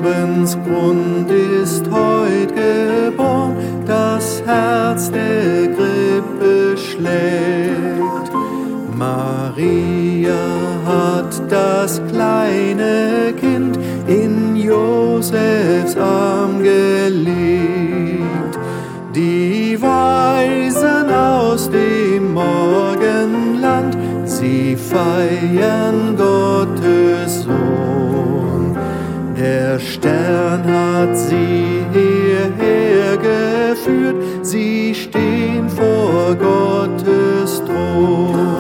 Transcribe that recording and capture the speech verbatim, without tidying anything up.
Glaubensgrund ist heut geboren, das Herz der Krippe schlägt. Maria hat das kleine Kind in Josefs Arm gelegt. Die Weisen aus dem Morgenland, sie feiern Gottes Sohn. Der Stern hat sie hierher geführt, sie stehen vor Gottes Thron.